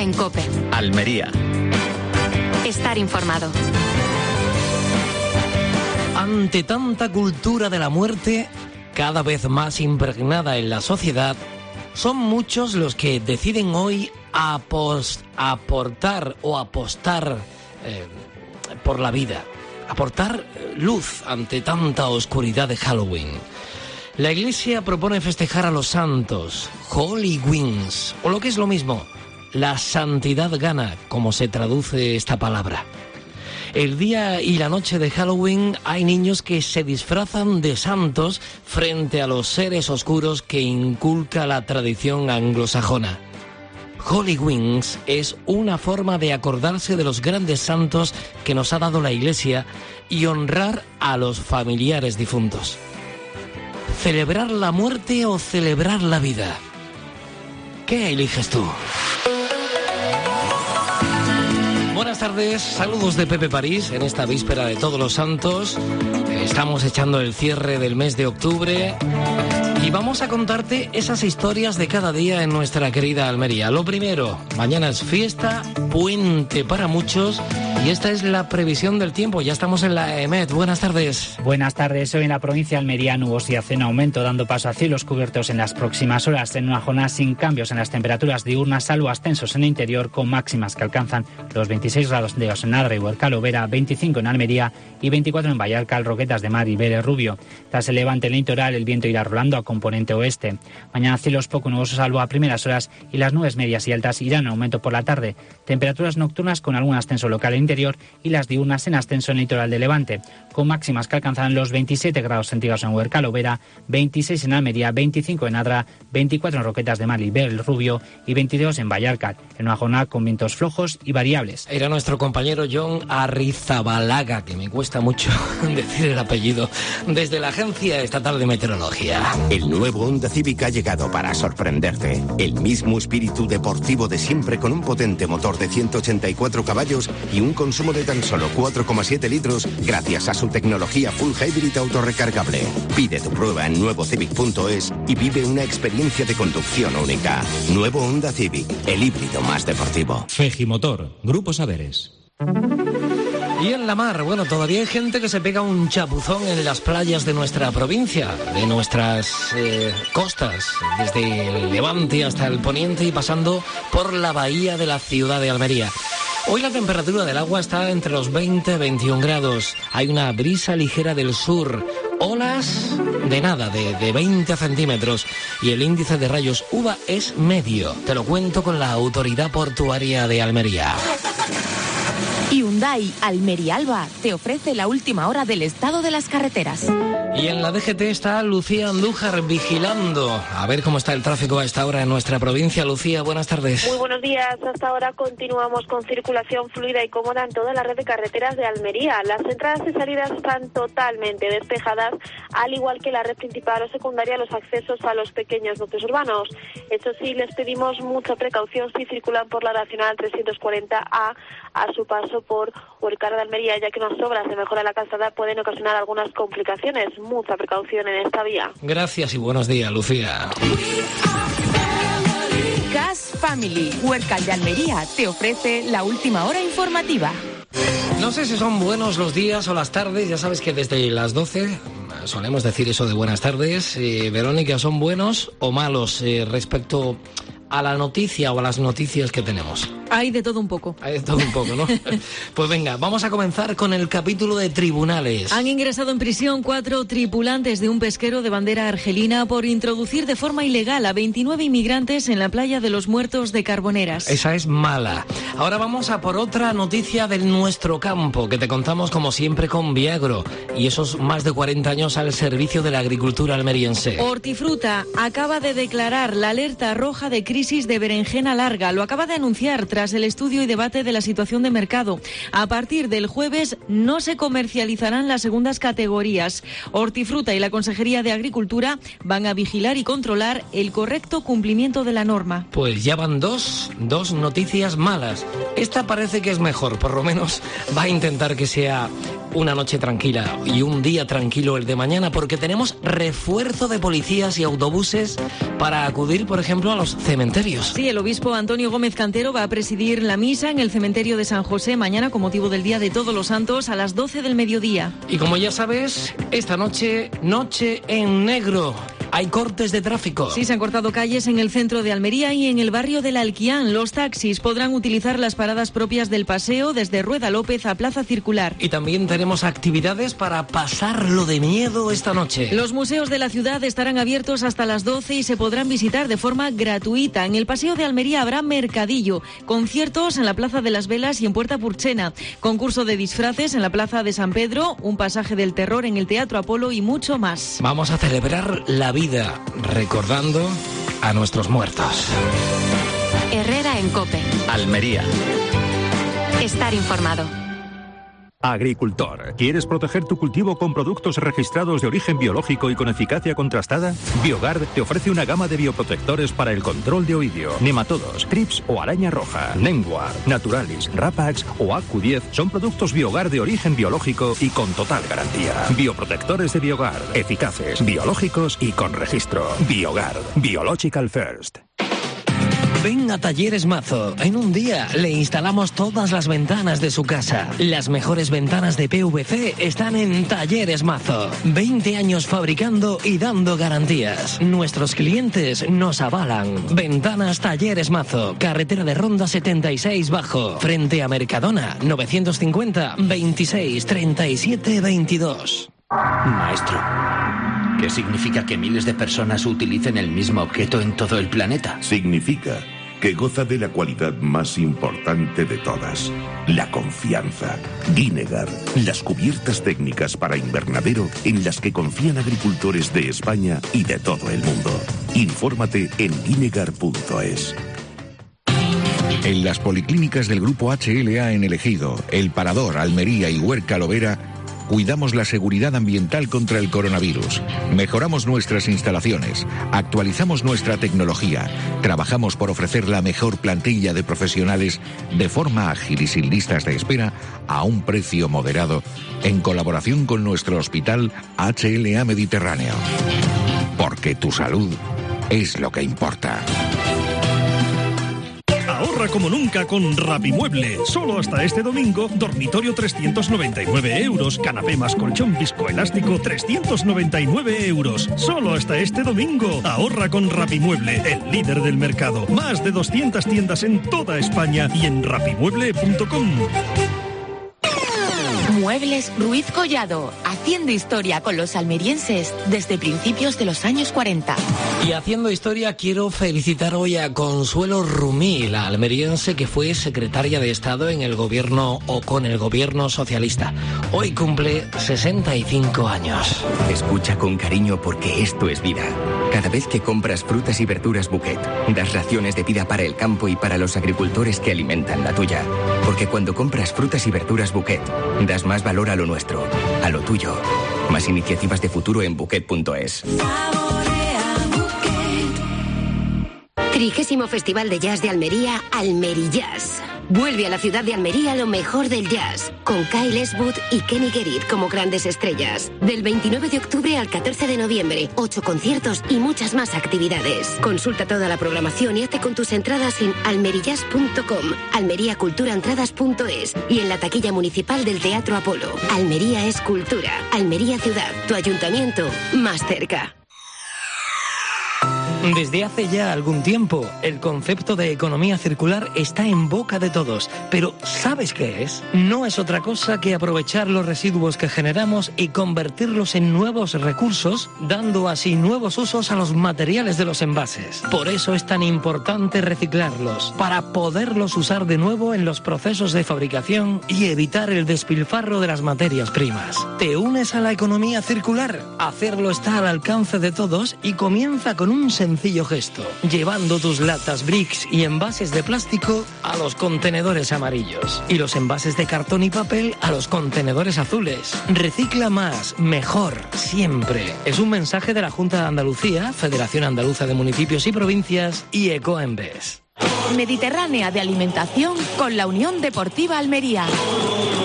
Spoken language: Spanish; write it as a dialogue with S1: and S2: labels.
S1: Está en COPE.
S2: Almería.
S1: Estar informado.
S3: Ante tanta cultura de la muerte, cada vez más impregnada en la sociedad, son muchos los que deciden hoy aportar por la vida, aportar luz ante tanta oscuridad de Halloween. La Iglesia propone festejar a los santos, Holy Wings, o lo que es lo mismo, la santidad gana, como se traduce esta palabra. El día y la noche de Halloween hay niños que se disfrazan de santos frente a los seres oscuros que inculca la tradición anglosajona. Holy Wings es una forma de acordarse de los grandes santos que nos ha dado la Iglesia y honrar a los familiares difuntos. ¿Celebrar la muerte o celebrar la vida? ¿Qué eliges tú? Buenas tardes, saludos de Pepe París en esta víspera de Todos los Santos. Estamos echando el cierre del mes de octubre y vamos a contarte esas historias de cada día en nuestra querida Almería. Lo primero, mañana es fiesta, puente para muchos y esta es la previsión del tiempo. Ya estamos en la EMET. Buenas tardes.
S4: Buenas tardes. Hoy en la provincia de Almería nubosidad en aumento, dando paso a cielos cubiertos en las próximas horas, en una jornada sin cambios en las temperaturas diurnas, salvo ascensos en el interior, con máximas que alcanzan los 26 grados en Adra y Huerca-Lovera, 25 en Almería y 24 en Vallarcal, Roquetas de Mar y Vélez Rubio. Tras el levante en el litoral, el viento irá rolando a componente oeste. Mañana cielos poco nubosos salvo a primeras horas y las nubes medias y altas irán en aumento por la tarde. Temperaturas nocturnas con algún ascenso local en interior y las diurnas en ascenso en el litoral de Levante, con máximas que alcanzarán los 27 grados centígrados en Huerca-Lovera, 26 en Almería, 25 en Adra, 24 en Roquetas de Mar y Vélez Rubio y 22 en Vallarcal, en una jornada con vientos flojos y variables.
S3: Era nuestro compañero John Arrizabalaga, que me cuesta mucho decir el apellido, desde la Agencia Estatal de Meteorología.
S5: El nuevo Honda Civic ha llegado para sorprenderte. El mismo espíritu deportivo de siempre, con un potente motor de 184 caballos y un consumo de tan solo 4,7 litros gracias a su tecnología Full Hybrid autorrecargable. Pide tu prueba en nuevocivic.es y vive una experiencia de conducción única. Nuevo Honda Civic, el híbrido más deportivo.
S6: Fegimotor, Grupo Saberes.
S3: Y en la mar, bueno, todavía hay gente que se pega un chapuzón en las playas de nuestra provincia, de nuestras costas, desde el Levante hasta el Poniente y pasando por la bahía de la ciudad de Almería. Hoy la temperatura del agua está entre los 20 y 21 grados. Hay una brisa ligera del sur, olas de nada, de 20 centímetros. Y el índice de rayos UVA es medio. Te lo cuento con la Autoridad Portuaria de Almería.
S1: Hyundai Almería Alba te ofrece la última hora del estado de las carreteras.
S3: Y en la DGT está Lucía Andújar vigilando. A ver cómo está el tráfico a esta hora en nuestra provincia. Lucía, buenas tardes.
S7: Muy buenos días. Hasta ahora continuamos con circulación fluida y cómoda en toda la red de carreteras de Almería. Las entradas y salidas están totalmente despejadas, al igual que la red principal o secundaria, los accesos a los pequeños núcleos urbanos. Eso sí, les pedimos mucha precaución si circulan por la Nacional 340A a su paso por Huercar de Almería, ya que unas obras de mejora de la calzada pueden ocasionar algunas complicaciones. Mucha precaución en esta vía.
S3: Gracias y buenos días, Lucía.
S1: Gas Family, Huercal de Almería, te ofrece la última hora informativa.
S3: No sé si son buenos los días o las tardes, ya sabes que desde las 12 solemos decir eso de buenas tardes. Verónica, ¿son buenos o malos respecto a la noticia o a las noticias que tenemos?
S8: Hay de todo un poco.
S3: Hay de todo un poco, ¿no? Pues venga, vamos a comenzar con el capítulo de tribunales.
S8: Han ingresado en prisión 4 tripulantes de un pesquero de bandera argelina por introducir de forma ilegal a 29 inmigrantes en la playa de los Muertos de Carboneras.
S3: Esa es mala. Ahora vamos a por otra noticia de nuestro campo, que te contamos como siempre con Viagro y esos más de 40 años al servicio de la agricultura almeriense.
S8: Hortifruta acaba de declarar la alerta roja de crisis de berenjena larga. Lo acaba de anunciar tras el estudio y debate de la situación de mercado. A partir del jueves no se comercializarán las segundas categorías. Hortifruta y la Consejería de Agricultura van a vigilar y controlar el correcto cumplimiento de la norma.
S3: Pues ya van dos noticias malas. Esta parece que es mejor, por lo menos va a intentar que sea una noche tranquila y un día tranquilo el de mañana, porque tenemos refuerzo de policías y autobuses para acudir, por ejemplo, a los cementerios.
S8: Sí, el obispo Antonio Gómez Cantero va a presidir la misa en el cementerio de San José mañana con motivo del Día de Todos los Santos a las 12 del mediodía.
S3: Y como ya sabes, esta noche en negro. Hay cortes de tráfico.
S8: Sí, se han cortado calles en el centro de Almería y en el barrio del Alquián. Los taxis podrán utilizar las paradas propias del paseo desde Rueda López a Plaza Circular.
S3: Y también tenemos actividades para pasarlo de miedo esta noche.
S8: Los museos de la ciudad estarán abiertos hasta las 12 y se podrán visitar de forma gratuita. En el paseo de Almería habrá mercadillo, conciertos en la Plaza de las Velas y en Puerta Purchena, concurso de disfraces en la Plaza de San Pedro, un pasaje del terror en el Teatro Apolo y mucho más.
S3: Vamos a celebrar la vida recordando a nuestros muertos.
S1: Herrera en COPE.
S2: Almería.
S1: Estar informado.
S9: Agricultor, ¿quieres proteger tu cultivo con productos registrados de origen biológico y con eficacia contrastada? Biogard te ofrece una gama de bioprotectores para el control de oidio, nematodos, trips o araña roja. Nemguard, Naturalis, Rapax o AQ10 son productos Biogard de origen biológico y con total garantía. Bioprotectores de Biogard, eficaces, biológicos y con registro. Biogard, Biological First.
S3: Ven a Talleres Mazo. En un día le instalamos todas las ventanas de su casa. Las mejores ventanas de PVC están en Talleres Mazo. 20 años fabricando y dando garantías. Nuestros clientes nos avalan. Ventanas Talleres Mazo. Carretera de Ronda 76 Bajo. Frente a Mercadona. 950 26 37 22.
S2: Maestro, ¿qué significa que miles de personas utilicen el mismo objeto en todo el planeta?
S10: Significa que goza de la cualidad más importante de todas, la confianza. Vinegar, las cubiertas técnicas para invernadero en las que confían agricultores de España y de todo el mundo. Infórmate en vinegar.es.
S11: En las policlínicas del Grupo HLA en El Ejido, El Parador, Almería y Huerca Lovera, cuidamos la seguridad ambiental contra el coronavirus, mejoramos nuestras instalaciones, actualizamos nuestra tecnología, trabajamos por ofrecer la mejor plantilla de profesionales de forma ágil y sin listas de espera a un precio moderado, en colaboración con nuestro hospital HLA Mediterráneo. Porque tu salud es lo que importa.
S12: Ahorra como nunca con Rapimueble. Solo hasta este domingo, dormitorio 399 euros, canapé más colchón viscoelástico 399 euros. Solo hasta este domingo. Ahorra con Rapimueble, el líder del mercado. Más de 200 tiendas en toda España y en rapimueble.com.
S1: Muebles Ruiz Collado, haciendo historia con los almerienses desde principios de los años 40.
S3: Y haciendo historia, quiero felicitar hoy a Consuelo Rumí, la almeriense que fue secretaria de Estado en el gobierno o con el gobierno socialista. Hoy cumple 65 años.
S13: Escucha con cariño porque esto es vida. Cada vez que compras frutas y verduras Bouquet, das raciones de vida para el campo y para los agricultores que alimentan la tuya. Porque cuando compras frutas y verduras Bouquet, das más valor a lo nuestro, a lo tuyo. Más iniciativas de futuro en Bouquet.es.
S14: 30º Festival de Jazz de Almería, Almerijazz. Vuelve a la ciudad de Almería lo mejor del jazz, con Kyle Eastwood y Kenny Gerrit como grandes estrellas. Del 29 de octubre al 14 de noviembre, 8 conciertos y muchas más actividades. Consulta toda la programación y hazte con tus entradas en almerijazz.com, almeriaculturaentradas.es y en la taquilla municipal del Teatro Apolo. Almería es cultura. Almería Ciudad, tu ayuntamiento más cerca.
S3: Desde hace ya algún tiempo, el concepto de economía circular está en boca de todos. Pero ¿sabes qué es? No es otra cosa que aprovechar los residuos que generamos y convertirlos en nuevos recursos, dando así nuevos usos a los materiales de los envases. Por eso es tan importante reciclarlos, para poderlos usar de nuevo en los procesos de fabricación y evitar el despilfarro de las materias primas. ¿Te unes a la economía circular? Hacerlo está al alcance de todos y comienza con un sencillo gesto, llevando tus latas bricks y envases de plástico a los contenedores amarillos y los envases de cartón y papel a los contenedores azules. Recicla más, mejor, siempre. Es un mensaje de la Junta de Andalucía, Federación Andaluza de Municipios y Provincias y Ecoembes.
S1: Mediterránea de alimentación con la Unión Deportiva Almería.